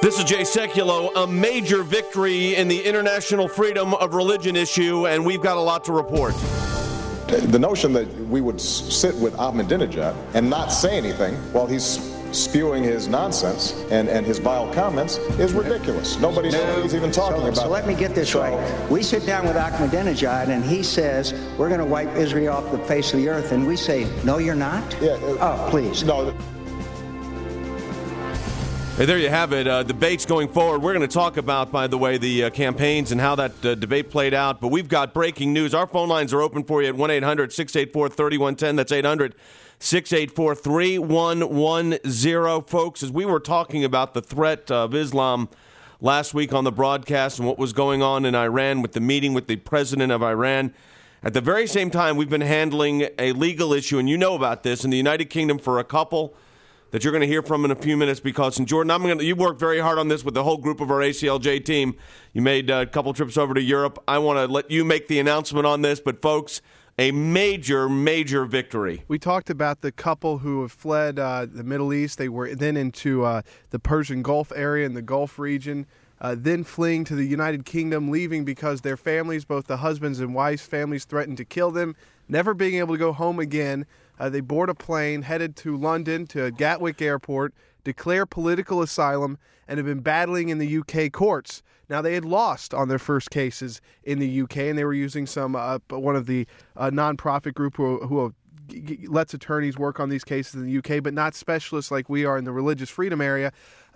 This is Jay Sekulow, a major victory in the international freedom of religion issue, and we've got a lot to report. The notion that we would sit with Ahmadinejad and not say anything while he's spewing his nonsense and his vile comments is ridiculous. Nobody knows what he's even talking about. So let me get this right. We sit down with Ahmadinejad and he says, we're going to wipe Israel off the face of the earth, and we say, no, you're not? Yeah, oh, please. No. Hey, there you have it. Debates going forward. We're going to talk about, by the way, the campaigns and how that debate played out. But we've got breaking news. Our phone lines are open for you at 1-800-684-3110. That's 800-684-3110. Folks, as we were talking about the threat of Islam last week on the broadcast and what was going on in Iran with the meeting with the president of Iran, at the very same time, we've been handling a legal issue, and you know about this, in the United Kingdom for a couple that you're going to hear from in a few minutes, because, and Jordan, you worked very hard on this with the whole group of our ACLJ team. You made a couple trips over to Europe. I want to let you make the announcement on this, but folks, a major, major victory. We talked about the couple who have fled the Middle East. They were then into the Persian Gulf area and the Gulf region, then fleeing to the United Kingdom, leaving because their families, both the husbands and wives' families, threatened to kill them, never being able to go home again. They board a plane, headed to London, to Gatwick Airport, declare political asylum, and have been battling in the UK courts. Now, they had lost on their first cases in the UK, and they were using one of the nonprofit group who lets attorneys work on these cases in the UK, but not specialists like we are in the religious freedom area.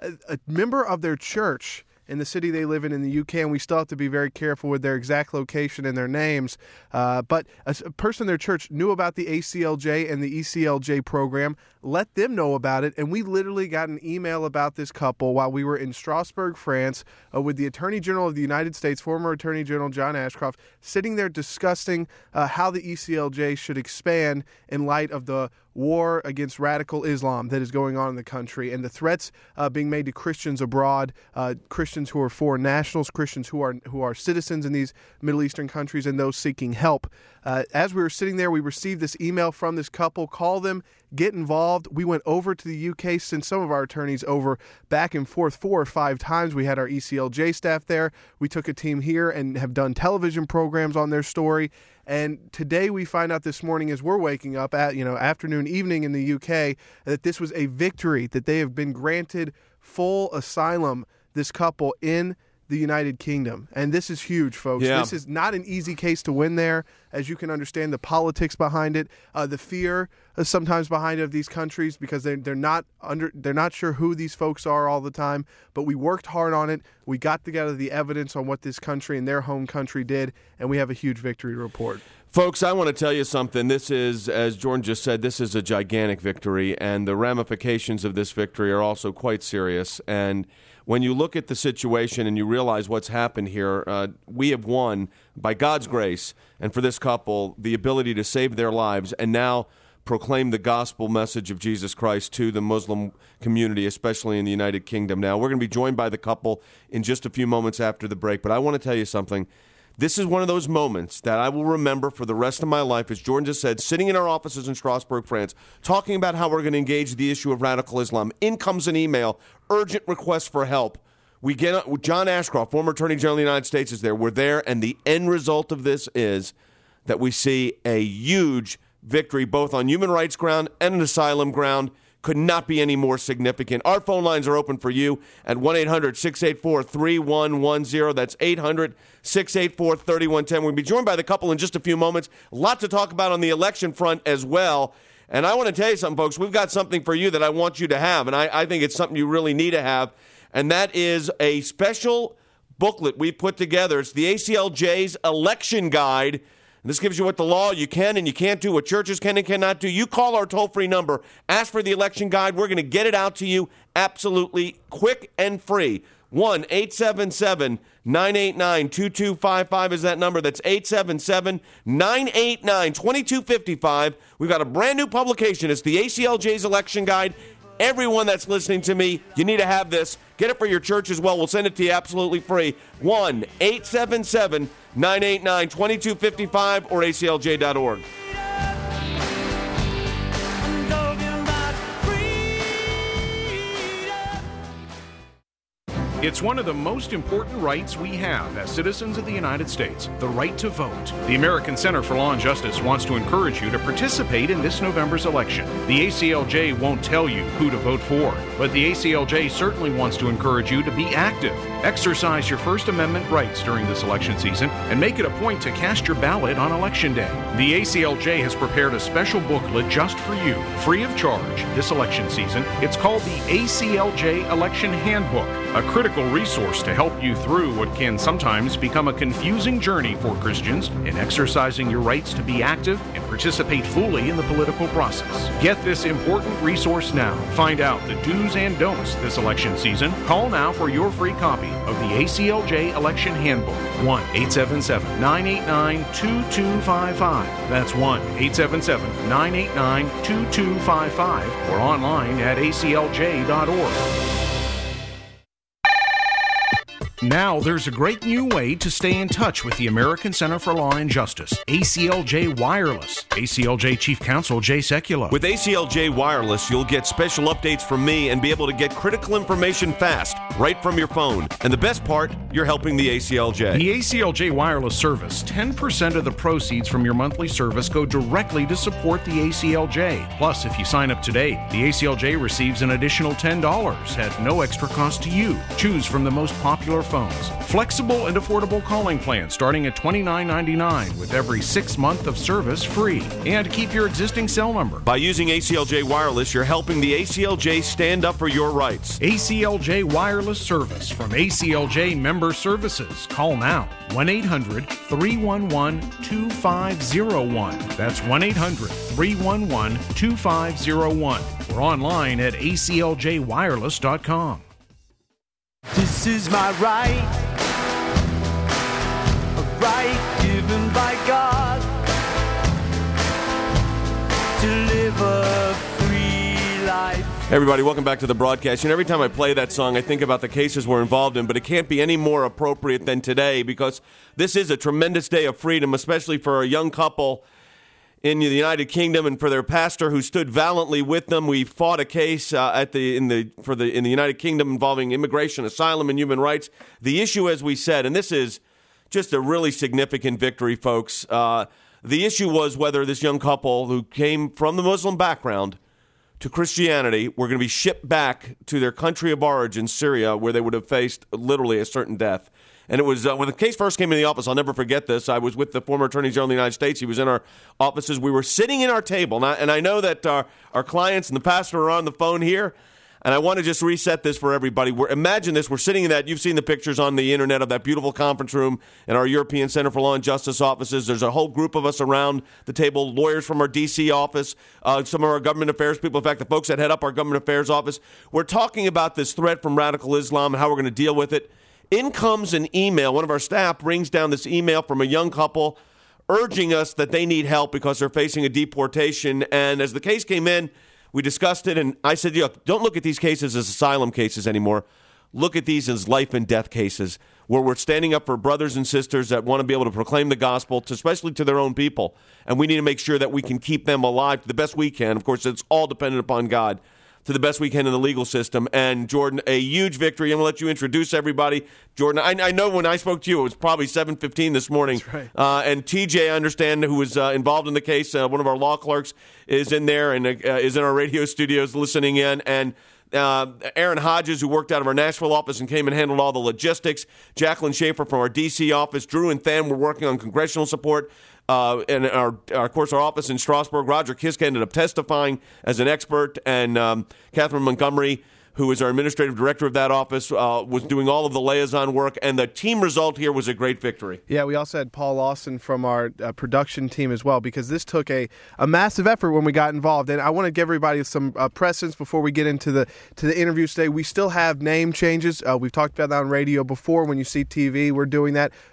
A member of their church in the city they live in the UK, and we still have to be very careful with their exact location and their names. But a person in their church knew about the ACLJ and the ECLJ program, let them know about it, and we literally got an email about this couple while we were in Strasbourg, France, with the Attorney General of the United States, former Attorney General John Ashcroft, sitting there discussing how the ECLJ should expand in light of the war against radical Islam that is going on in the country and the threats being made to Christians abroad, Christians who are foreign nationals, Christians who are citizens in these Middle Eastern countries, and those seeking help. As we were sitting there, we received this email from this couple. Call them, get involved. We went over to the UK, sent some of our attorneys over back and forth 4 or 5 times. We had our ECLJ staff there. We took a team here and have done television programs on their story. And today we find out this morning as we're waking up at afternoon, evening in the UK, that this was a victory, that they have been granted full asylum, this couple, in the United Kingdom. And this is huge, folks. Yeah. This is not an easy case to win there, as you can understand the politics behind it, the fear sometimes behind it of these countries, because they're not sure who these folks are all the time. But we worked hard on it. We got together the evidence on what this country and their home country did, and we have a huge victory to report. Folks, I want to tell you something. This is, as Jordan just said, this is a gigantic victory, and the ramifications of this victory are also quite serious. And when you look at the situation and you realize what's happened here, we have won, by God's grace, and for this couple, the ability to save their lives and now proclaim the gospel message of Jesus Christ to the Muslim community, especially in the United Kingdom. Now, we're going to be joined by the couple in just a few moments after the break, but I want to tell you something. This is one of those moments that I will remember for the rest of my life, as Jordan just said, sitting in our offices in Strasbourg, France, talking about how we're going to engage the issue of radical Islam. In comes an email, urgent request for help. We get John Ashcroft, former Attorney General of the United States, is there. We're there, and the end result of this is that we see a huge victory, both on human rights ground and an asylum ground. Could not be any more significant. Our phone lines are open for you at 1-800-684-3110. That's 800-684-3110. We'll be joined by the couple in just a few moments. A lot to talk about on the election front as well. And I want to tell you something, folks. We've got something for you that I want you to have, and I think it's something you really need to have, and that is a special booklet we put together. It's the ACLJ's Election Guide. This gives you what the law you can and you can't do, what churches can and cannot do. You call our toll-free number, ask for the election guide. We're going to get it out to you absolutely quick and free. 1-877-989-2255 is that number. That's 877-989-2255. We've got a brand new publication. It's the ACLJ's Election Guide. Everyone that's listening to me, you need to have this. Get it for your church as well. We'll send it to you absolutely free. 1-877-989-2255 or aclj.org. It's one of the most important rights we have as citizens of the United States, the right to vote. The American Center for Law and Justice wants to encourage you to participate in this November's election. The ACLJ won't tell you who to vote for, but the ACLJ certainly wants to encourage you to be active. Exercise your First Amendment rights during this election season and make it a point to cast your ballot on Election Day. The ACLJ has prepared a special booklet just for you, free of charge, this election season. It's called the ACLJ Election Handbook, a critical resource to help you through what can sometimes become a confusing journey for Christians in exercising your rights to be active and participate fully in the political process. Get this important resource now. Find out the do's and don'ts this election season. Call now for your free copy of the ACLJ Election Handbook. 1-877-989-2255. That's 1-877-989-2255 or online at aclj.org. Now there's a great new way to stay in touch with the American Center for Law and Justice, ACLJ Wireless. ACLJ Chief Counsel Jay Sekulow. With ACLJ Wireless, you'll get special updates from me and be able to get critical information fast, right from your phone. And the best part, you're helping the ACLJ. The ACLJ Wireless service, 10% of the proceeds from your monthly service go directly to support the ACLJ. Plus, if you sign up today, the ACLJ receives an additional $10 at no extra cost to you. Choose from the most popular phones. Flexible and affordable calling plans starting at $29.99 with every 6 month of service free. And keep your existing cell number. By using ACLJ Wireless, you're helping the ACLJ stand up for your rights. ACLJ Wireless Service from ACLJ Member Services. Call now. 1-800-311-2501. That's 1-800-311-2501. Or online at acljwireless.com. This is my right, a right given by God to live a free life. Hey everybody, welcome back to the broadcast. And every time I play that song, I think about the cases we're involved in, but it can't be any more appropriate than today because this is a tremendous day of freedom, especially for a young couple in the United Kingdom and for their pastor who stood valiantly with them. We fought a case in the United Kingdom involving immigration, asylum, and human rights. The issue, as we said, and this is just a really significant victory, folks. The issue was whether this young couple who came from the Muslim background to Christianity were going to be shipped back to their country of origin, Syria, where they would have faced literally a certain death. And it was, when the case first came in the office, I'll never forget this. I was with the former Attorney General of the United States. He was in our offices. We were sitting in our table. And I know that our clients and the pastor are on the phone here. And I want to just reset this for everybody. Imagine this. We're sitting in that. You've seen the pictures on the internet of that beautiful conference room in our European Center for Law and Justice offices. There's a whole group of us around the table, lawyers from our D.C. office, some of our government affairs people. In fact, the folks that head up our government affairs office. We're talking about this threat from radical Islam and how we're going to deal with it. In comes an email. One of our staff brings down this email from a young couple urging us that they need help because they're facing a deportation. And as the case came in, we discussed it, and I said, don't look at these cases as asylum cases anymore. Look at these as life and death cases where we're standing up for brothers and sisters that want to be able to proclaim the gospel, especially to their own people. And we need to make sure that we can keep them alive the best we can. Of course, it's all dependent upon God. To the best we can in the legal system. And Jordan, a huge victory. I'm going to let you introduce everybody. Jordan, I know when I spoke to you, it was probably 7:15 this morning. That's right. And TJ, I understand, who was involved in the case, one of our law clerks, is in there and is in our radio studios listening in. And Aaron Hodges, who worked out of our Nashville office and came and handled all the logistics. Jacqueline Schaefer from our D.C. office. Drew and Than were working on congressional support. And of course, our office in Strasbourg. Roger Kiska ended up testifying as an expert. And Catherine Montgomery, who is our administrative director of that office, was doing all of the liaison work. And the team result here was a great victory. Yeah, we also had Paul Lawson from our production team as well, because this took a massive effort when we got involved. And I want to give everybody some precedence before we get into the interviews today. We still have name changes. We've talked about that on radio before. When you see TV, we're doing that.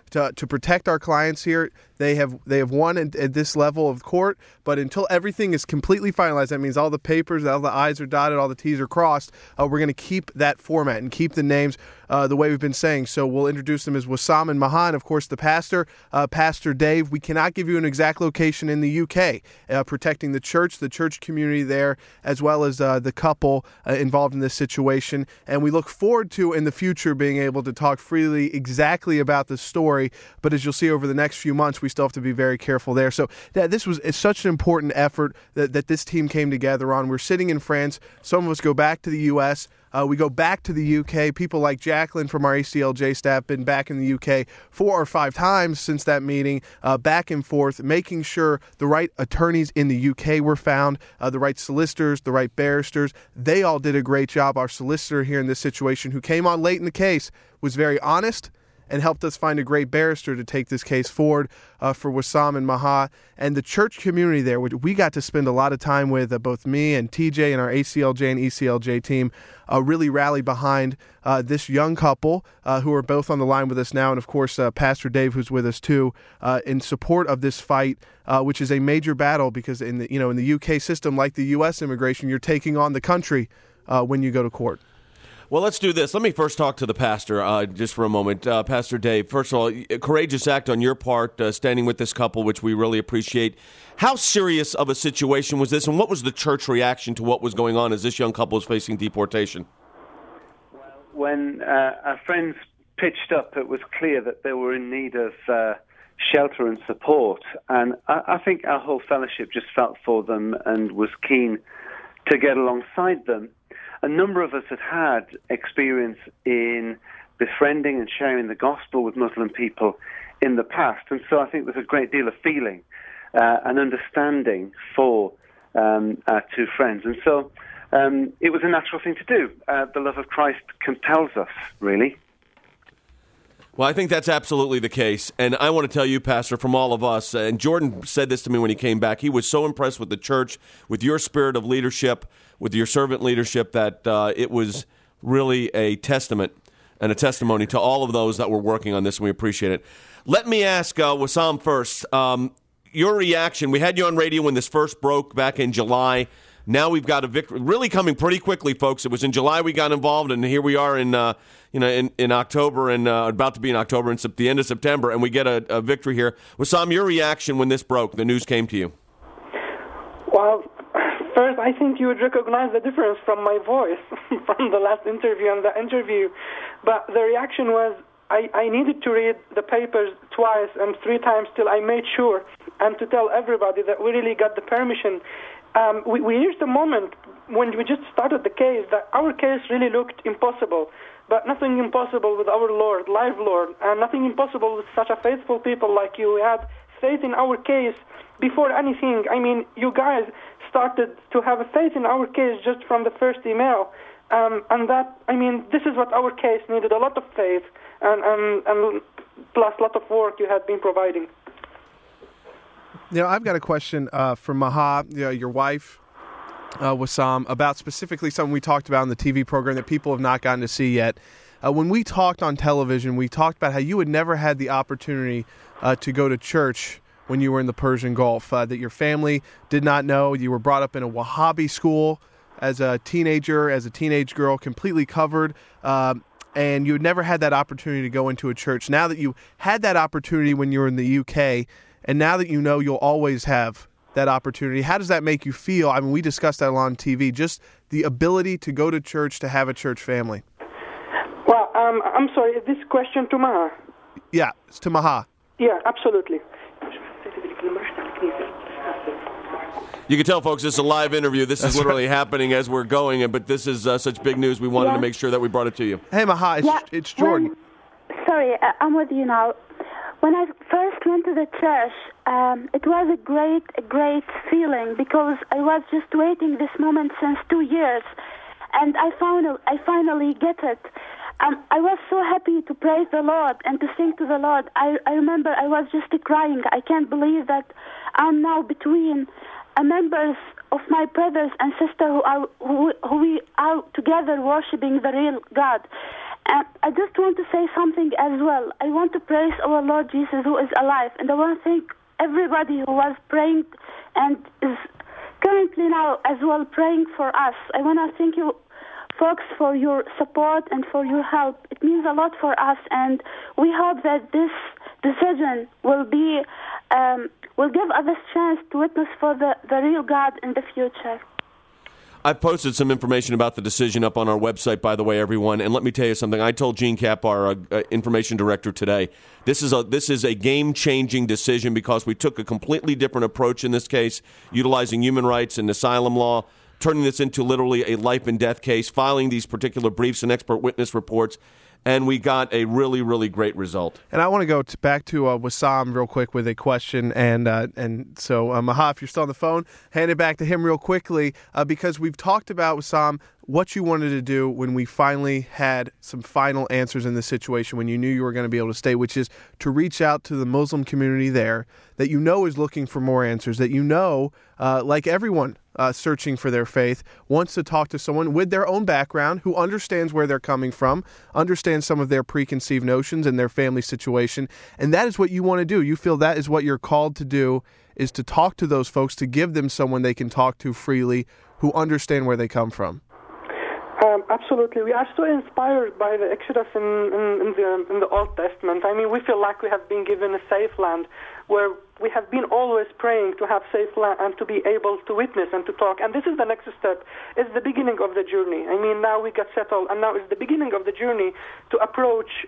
to protect our clients here. They have won at this level of court, but until everything is completely finalized, that means all the papers, all the I's are dotted, all the T's are crossed, we're going to keep that format and keep the names the way we've been saying. So we'll introduce them as Wissam and Maha, and of course the pastor, Pastor Dave. We cannot give you an exact location in the UK, protecting the church community there, as well as the couple involved in this situation. And we look forward to, in the future, being able to talk freely exactly about the story. But as you'll see over the next few months, we still have to be very careful there. So this was such an important effort that this team came together on. We're sitting in France. Some of us go back to the U.S., we go back to the UK. People like Jacqueline from our ACLJ staff been back in the UK 4 or 5 times since that meeting, back and forth, making sure the right attorneys in the UK were found, the right solicitors, the right barristers. They all did a great job. Our solicitor here in this situation, who came on late in the case, was very honest and helped us find a great barrister to take this case forward for Wissam and Maha. And the church community there, which we got to spend a lot of time with, both me and TJ and our ACLJ and ECLJ team, really rallied behind this young couple who are both on the line with us now, and of course Pastor Dave, who's with us too, in support of this fight, which is a major battle, because in the UK system, like the U.S. immigration, you're taking on the country when you go to court. Well, let's do this. Let me first talk to the pastor just for a moment. Pastor Dave, first of all, a courageous act on your part, standing with this couple, which we really appreciate. How serious of a situation was this, and what was the church reaction to what was going on as this young couple was facing deportation? When our friends pitched up, it was clear that they were in need of shelter and support. And I think our whole fellowship just felt for them and was keen to get alongside them. A number of us had experience in befriending and sharing the gospel with Muslim people in the past, and so I think there's a great deal of feeling and understanding for our two friends. And so it was a natural thing to do. The love of Christ compels us, really. Well, I think that's absolutely the case. And I want to tell you, Pastor, from all of us, and Jordan said this to me when he came back, he was so impressed with the church, with your spirit of leadership, with your servant leadership, that it was really a testament and a testimony to all of those that were working on this, and we appreciate it. Let me ask Wissam first. Your reaction, we had you on radio when this first broke back in July. Now we've got a victory, really coming pretty quickly, folks. It was in July we got involved, and here we are in October, and about to be in October, and the end of September, and we get a victory here. Wissam, your reaction when this broke, the news came to you? Well, first, I think you would recognize the difference from my voice from the last interview and the interview. But the reaction was, I needed to read the papers twice and 3 times till I made sure, and to tell everybody that we really got the permission. We reached a moment when we just started the case that our case really looked impossible, but nothing impossible with our Lord, live Lord, and nothing impossible with such a faithful people like you. We had faith in our case before anything. I mean, you guys started to have a faith in our case just from the first email, and that, I mean, this is what our case needed, a lot of faith, and plus a lot of work you had been providing. I've got a question for Maha, your wife, Wissam, about specifically something we talked about in the TV program that people have not gotten to see yet. When we talked on television, we talked about how you had never had the opportunity to go to church when you were in the Persian Gulf, that your family did not know. You were brought up in a Wahhabi school as a teenager, as a teenage girl, completely covered, and you had never had that opportunity to go into a church. Now that you had that opportunity when you were in the UK, and now that you know you'll always have that opportunity, how does that make you feel? I mean, we discussed that a lot on TV, just the ability to go to church, to have a church family. Well, I'm sorry, is this question to Maha? Yeah, it's to Maha. Yeah, absolutely. You can tell, folks, this is a live interview. This is literally happening as we're going, but this is such big news, we wanted to make sure that we brought it to you. Hey, Maha, it's Jordan. Sorry, I'm with you now. When I first went to the church, it was a great feeling, because I was just waiting this moment since 2 years, and I finally get it. I was so happy to praise the Lord and to sing to the Lord. I remember I was just crying. I can't believe that I'm now between members of my brothers and sisters who we are together worshiping the real God. I just want to say something as well. I want to praise our Lord Jesus who is alive, and I want to thank everybody who was praying and is currently now as well praying for us. I want to thank you folks for your support and for your help. It means a lot for us, and we hope that this decision will give us a chance to witness for the real God in the future. I've posted some information about the decision up on our website, by the way, everyone. And let me tell you something. I told Gene Kapp, our information director, today, this is a game-changing decision because we took a completely different approach in this case, utilizing human rights and asylum law, turning this into literally a life and death case, filing these particular briefs and expert witness reports, and we got a really, really great result. And I want to go back to Wissam real quick with a question. And so, Maha, if you're still on the phone, hand it back to him real quickly because we've talked about, Wissam, what you wanted to do when we finally had some final answers in this situation, when you knew you were going to be able to stay, which is to reach out to the Muslim community there that you know is looking for more answers, that you know, like everyone searching for their faith, wants to talk to someone with their own background who understands where they're coming from, understands some of their preconceived notions and their family situation, and that is what you want to do. You feel that is what you're called to do, is to talk to those folks, to give them someone they can talk to freely who understand where they come from. Absolutely. We are so inspired by the Exodus in the Old Testament. I mean, we feel like we have been given a safe land where we have been always praying to have safe land and to be able to witness and to talk. And this is the next step. It's the beginning of the journey. I mean, now we got settled, and now it's the beginning of the journey to approach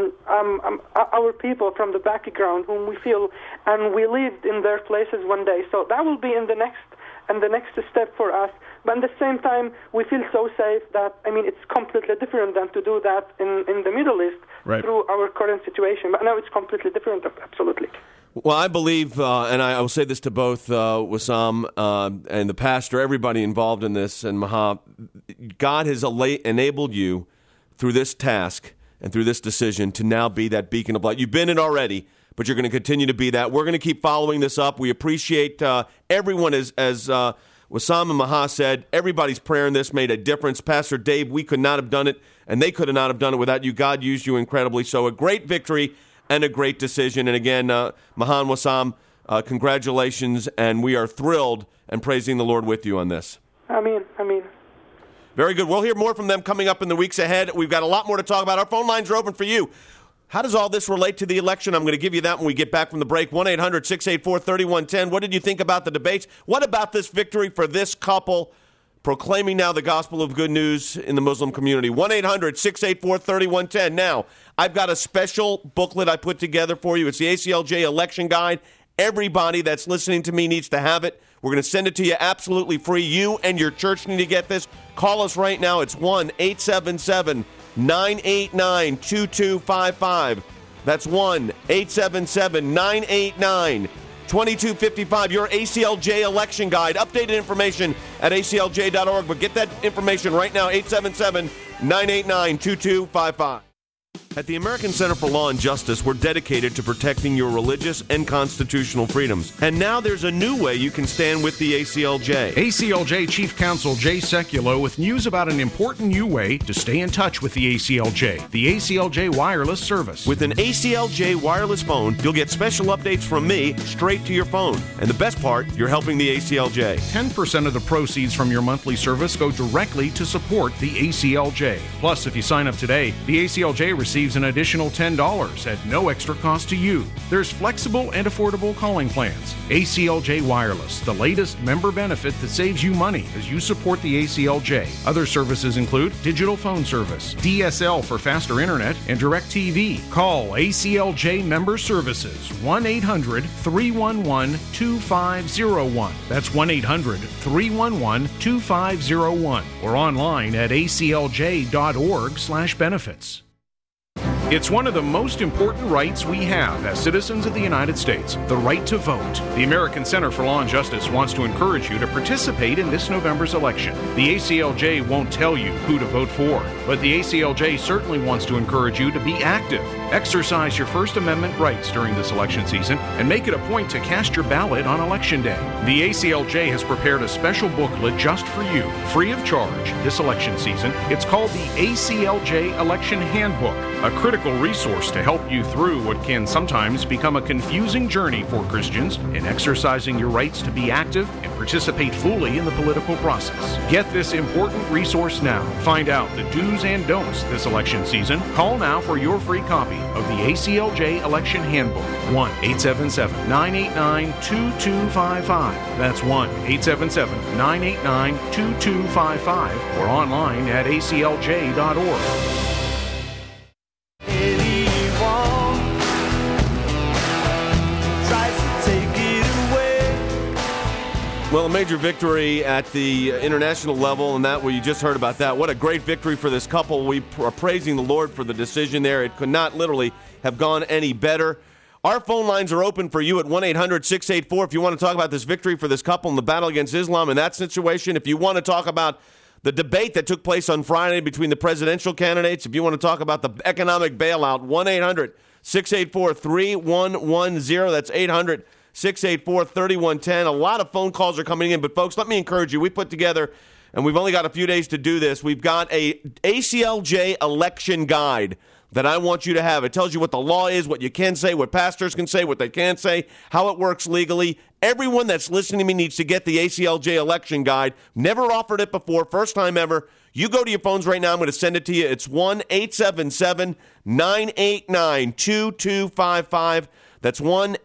our people from the background whom we feel, and we lived in their places one day. So that will be in the next step for us. But at the same time, we feel so safe that, I mean, it's completely different than to do that in the Middle East through our current situation. But now it's completely different, absolutely. Well, I believe, and I will say this to both Wissam and the pastor, everybody involved in this, and Maha, God has enabled you through this task and through this decision to now be that beacon of light. You've been it already, but you're going to continue to be that. We're going to keep following this up. We appreciate everyone, as Wissam and Maha said, everybody's prayer in this made a difference. Pastor Dave, we could not have done it, and they could not have done it without you. God used you incredibly. So a great victory and a great decision. And again, Maha and Wissam, congratulations, and we are thrilled and praising the Lord with you on this. Amen. Very good. We'll hear more from them coming up in the weeks ahead. We've got a lot more to talk about. Our phone lines are open for you. How does all this relate to the election? I'm going to give you that when we get back from the break. 1-800-684-3110. What did you think about the debates? What about this victory for this couple proclaiming now the gospel of good news in the Muslim community? 1-800-684-3110. Now, I've got a special booklet I put together for you. It's the ACLJ election guide. Everybody that's listening to me needs to have it. We're going to send it to you absolutely free. You and your church need to get this. Call us right now. It's 1-877-989-2255. That's 1-877-989-2255. Your ACLJ election guide. Updated information at aclj.org. But get that information right now, 877-989-2255. At the American Center for Law and Justice, we're dedicated to protecting your religious and constitutional freedoms. And now there's a new way you can stand with the ACLJ. ACLJ Chief Counsel Jay Sekulow with news about an important new way to stay in touch with the ACLJ, the ACLJ Wireless Service. With an ACLJ wireless phone, you'll get special updates from me straight to your phone. And the best part, you're helping the ACLJ. 10% of the proceeds from your monthly service go directly to support the ACLJ. Plus, if you sign up today, the ACLJ receives an additional $10 at no extra cost to you. There's flexible and affordable calling plans. ACLJ Wireless, the latest member benefit that saves you money as you support the ACLJ. Other services include digital phone service, DSL for faster internet, and DirecTV. Call ACLJ Member Services 1-800-311-2501. That's 1-800-311-2501 or online at aclj.org/benefits. It's one of the most important rights we have as citizens of the United States, the right to vote. The American Center for Law and Justice wants to encourage you to participate in this November's election. The ACLJ won't tell you who to vote for. But the ACLJ certainly wants to encourage you to be active. Exercise your First Amendment rights during this election season and make it a point to cast your ballot on Election Day. The ACLJ has prepared a special booklet just for you, free of charge, this election season. It's called the ACLJ Election Handbook, a critical resource to help you through what can sometimes become a confusing journey for Christians in exercising your rights to be active and participate fully in the political process. Get this important resource now. Find out the do's and don'ts this election season. Call now for your free copy of the ACLJ Election Handbook. 1-877-989-2255. That's 1-877-989-2255 or online at aclj.org. Well, a major victory at the international level, and that, well, you just heard about that. What a great victory for this couple. We are praising the Lord for the decision there. It could not literally have gone any better. Our phone lines are open for you at 1-800-684 if you want to talk about this victory for this couple in the battle against Islam in that situation. If you want to talk about the debate that took place on Friday between the presidential candidates, if you want to talk about the economic bailout, 1-800-684-3110. That's 800-684-3110. A lot of phone calls are coming in, but folks, let me encourage you. We put together, and we've only got a few days to do this, we've got a ACLJ election guide that I want you to have. It tells you what the law is, what you can say, what pastors can say, what they can't say, how it works legally. Everyone that's listening to me needs to get the ACLJ election guide. Never offered it before, first time ever. You go to your phones right now. I'm going to send it to you. It's 1-877-989-2255. That's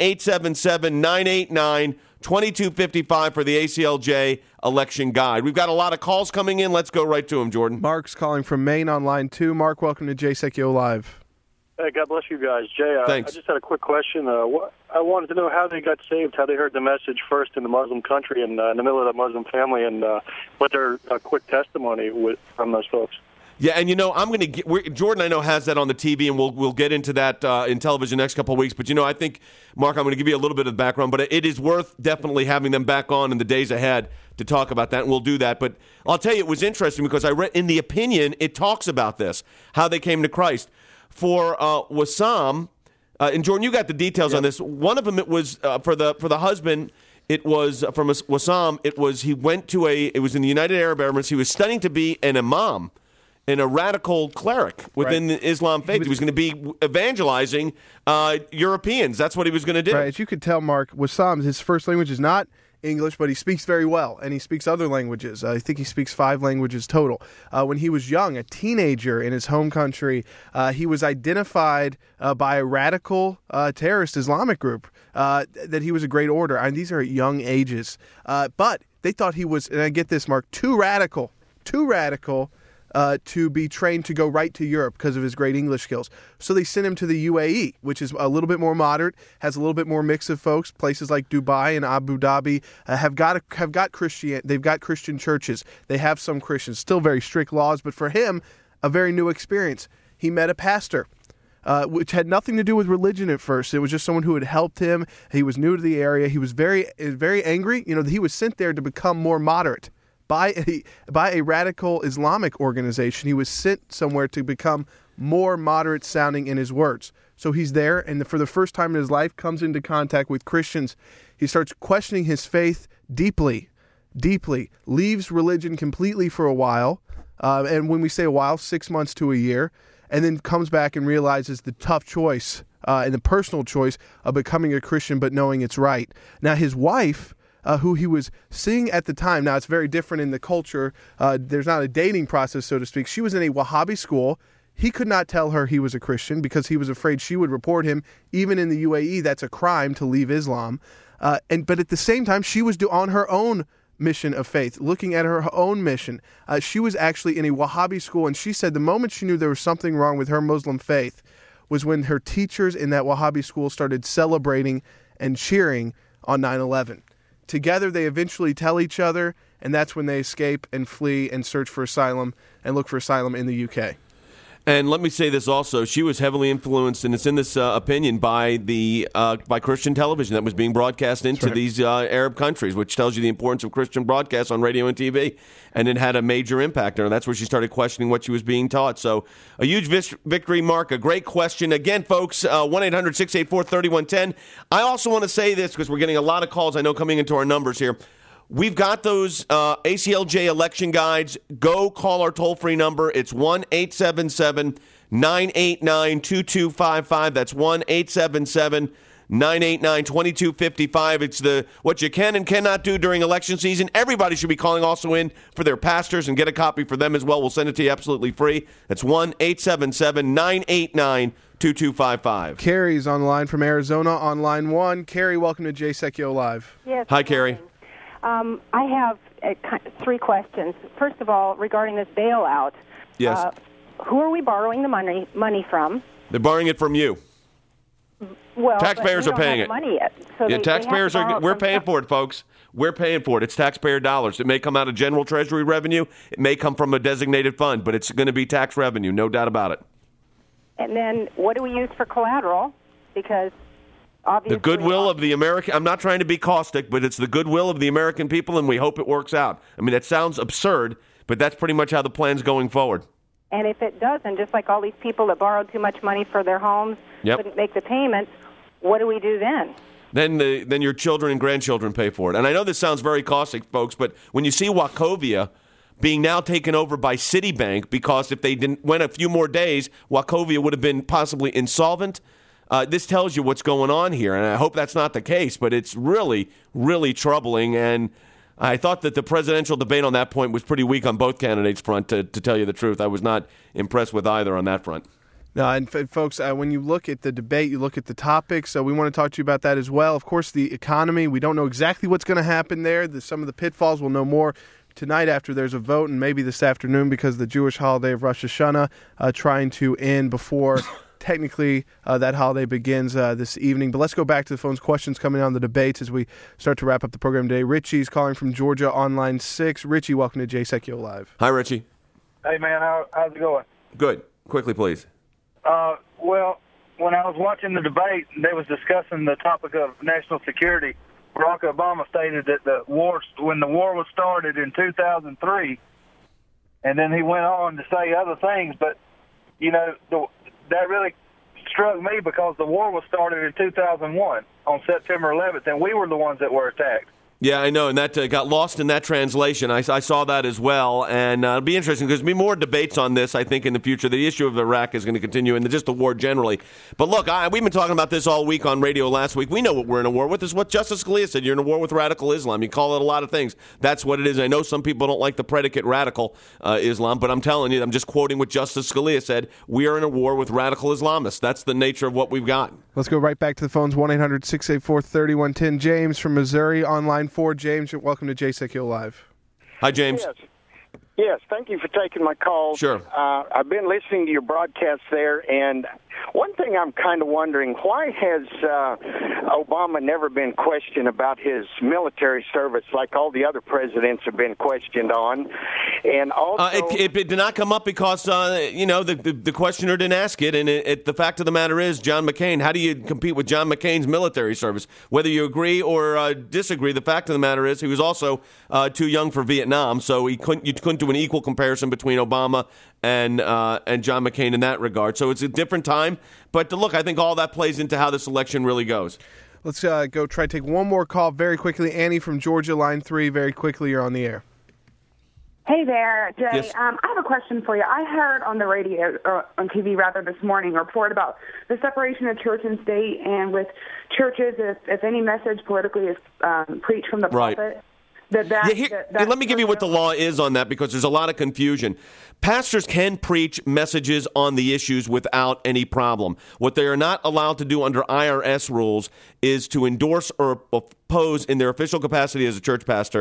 1-877-989-2255 for the ACLJ election guide. We've got a lot of calls coming in. Let's go right to them, Jordan. Mark's calling from Maine on line 2. Mark, welcome to JSECO Live. Hey, God bless you guys. Jay, Thanks. I just had a quick question. I wanted to know how they got saved, how they heard the message first in the Muslim country and in the middle of the Muslim family, and what their quick testimony from those folks. Yeah, and I'm going to get Jordan. I know has that on the TV, and we'll get into that in television next couple of weeks. But I think, Mark, I'm going to give you a little bit of background, but it is worth definitely having them back on in the days ahead to talk about that, and we'll do that. But I'll tell you, it was interesting because I read in the opinion it talks about this, how they came to Christ. For Wassam, and Jordan, you got the details on this. One of them, it was for the husband. It was from Wassam. It was he went to it was in the United Arab Emirates. He was studying to be an imam and a radical cleric within the Islam faith. He was going to be evangelizing Europeans. That's what he was going to do. Right. As you could tell, Mark, Wassam's his first language is not English, but he speaks very well, and he speaks other languages. I think he speaks 5 languages total. When he was young, a teenager in his home country, he was identified by a radical terrorist Islamic group that he was a great orator. And these are at young ages. But they thought he was, and I get this, Mark, too radical to be trained to go right to Europe because of his great English skills. So they sent him to the UAE, which is a little bit more moderate, has a little bit more mix of folks. Places like Dubai and Abu Dhabi have got Christian. They've got Christian churches. They have some Christians, still very strict laws, but for him, a very new experience. He met a pastor, which had nothing to do with religion at first. It was just someone who had helped him. He was new to the area. He was very, very angry. He was sent there to become more moderate. By a radical Islamic organization. He was sent somewhere to become more moderate sounding in his words. So he's there, and for the first time in his life, comes into contact with Christians. He starts questioning his faith deeply, leaves religion completely for a while, and when we say a while, 6 months to a year, and then comes back and realizes the tough choice and the personal choice of becoming a Christian but knowing it's right. Now his wife, who he was seeing at the time. Now, it's very different in the culture. There's not a dating process, so to speak. She was in a Wahhabi school. He could not tell her he was a Christian because he was afraid she would report him. Even in the UAE, that's a crime to leave Islam. But at the same time, she was on her own mission of faith, looking at her own mission. She was actually in a Wahhabi school, and she said the moment she knew there was something wrong with her Muslim faith was when her teachers in that Wahhabi school started celebrating and cheering on 9/11. Together, they eventually tell each other, and that's when they escape and flee and search for asylum and look for asylum in the UK. And let me say this also: she was heavily influenced, and it's in this opinion by by Christian television that was being broadcast into these Arab countries, which tells you the importance of Christian broadcasts on radio and TV. And it had a major impact on her. That's where she started questioning what she was being taught. So a huge victory, Mark. A great question. Again, folks, 1-800-684-3110. I also want to say this because we're getting a lot of calls, I know, coming into our numbers here. We've got those ACLJ election guides. Go call our toll-free number. It's 1-877-989-2255. That's 1-877-989-2255. It's what you can and cannot do during election season. Everybody should be calling also in for their pastors and get a copy for them as well. We'll send it to you absolutely free. That's 1-877-989-2255. Carrie's on the line from Arizona on line 1. Carrie, welcome to Jay Sekulow Live. Yes. Hi, Carrie. I have 3 questions. First of all, regarding this bailout. Yes. Who are we borrowing the money from? They're borrowing it from you. Well, taxpayers are paying it. Money yet, so taxpayers are. We're paying for it, folks. We're paying for it. It's taxpayer dollars. It may come out of general Treasury revenue. It may come from a designated fund, but it's going to be tax revenue, no doubt about it. And then, what do we use for collateral? Because obviously, the goodwill of the American. I'm not trying to be caustic, but it's the goodwill of the American people, and we hope it works out. I mean, that sounds absurd, but that's pretty much how the plan's going forward. And if it doesn't, just like all these people that borrowed too much money for their homes, couldn't make the payments, what do we do then? Then your children and grandchildren pay for it. And I know this sounds very caustic, folks, but when you see Wachovia being now taken over by Citibank, because if they went a few more days, Wachovia would have been possibly insolvent. This tells you what's going on here, and I hope that's not the case, but it's really, really troubling. And I thought that the presidential debate on that point was pretty weak on both candidates' front, to tell you the truth. I was not impressed with either on that front. No, and folks, when you look at the debate, you look at the topics, so we want to talk to you about that as well. Of course, the economy, we don't know exactly what's going to happen there. Some of the pitfalls, we'll know more tonight after there's a vote, and maybe this afternoon because of the Jewish holiday of Rosh Hashanah trying to end before technically that holiday begins this evening. But let's go back to the phones. Questions coming on the debates as we start to wrap up the program today. Richie's calling from Georgia on line 6. Richie, welcome to Jay Sekulow Live. Hi, Richie. Hey, man, how's it going? Good. Quickly, please. Well, when I was watching the debate, they was discussing the topic of national security. Barack Obama stated that when the war was started in 2003, and then he went on to say other things, but, you know, that really struck me because the war was started in 2001 on September 11th, and we were the ones that were attacked. Yeah, I know, and that got lost in that translation. I saw that as well, and it'll be interesting because there'll be more debates on this, I think, in the future. The issue of Iraq is going to continue, and just the war generally. But look, we've been talking about this all week on radio last week. We know what we're in a war with. This is what Justice Scalia said. You're in a war with radical Islam. You call it a lot of things. That's what it is. I know some people don't like the predicate radical Islam, but I'm telling you, I'm just quoting what Justice Scalia said. We are in a war with radical Islamists. That's the nature of what we've got. Let's go right back to the phones, 1-800-684-3110. James from Missouri on line 4. James, welcome to Jay Sekulow Live. Hi, James. Yes, thank you for taking my call. Sure. I've been listening to your broadcast there, and one thing I'm kind of wondering, why has Obama never been questioned about his military service like all the other presidents have been questioned on? And also, it did not come up because, the questioner didn't ask it, and the fact of the matter is, John McCain, how do you compete with John McCain's military service? Whether you agree or disagree, the fact of the matter is he was also too young for Vietnam, so you couldn't do an equal comparison between Obama and John McCain in that regard. So it's a different time. But look, I think all that plays into how this election really goes. Let's go try to take one more call very quickly. Annie from Georgia, line 3, very quickly. You're on the air. Hey there, Jay. Yes. I have a question for you. I heard on the radio, or on TV rather, this morning, a report about the separation of church and state, and with churches, if any message politically is preached from the pulpit, let me give you what the law is on that, because there's a lot of confusion. Pastors can preach messages on the issues without any problem. What they are not allowed to do under IRS rules is to endorse or oppose in their official capacity as a church pastor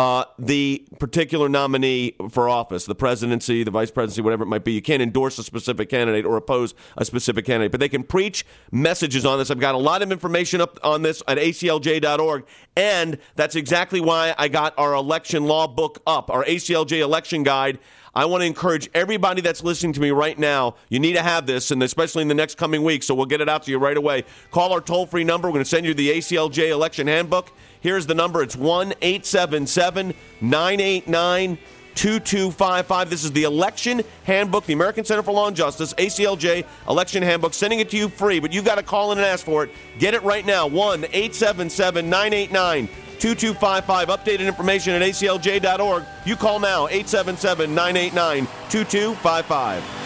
the particular nominee for office, the presidency, the vice presidency, whatever it might be. You can't endorse a specific candidate or oppose a specific candidate, but they can preach messages on this. I've got a lot of information up on this at aclj.org, and that's exactly why I got our election law book up, our ACLJ election guide. I want to encourage everybody that's listening to me right now, you need to have this, and especially in the next coming weeks, so we'll get it out to you right away. Call our toll-free number. We're going to send you the ACLJ election handbook. Here's the number. It's 1-877-989-2255. This is the election handbook, the American Center for Law and Justice, ACLJ election handbook, sending it to you free, but you've got to call in and ask for it. Get it right now, 1-877-989-2255. Updated information at aclj.org. You call now, 877-989-2255.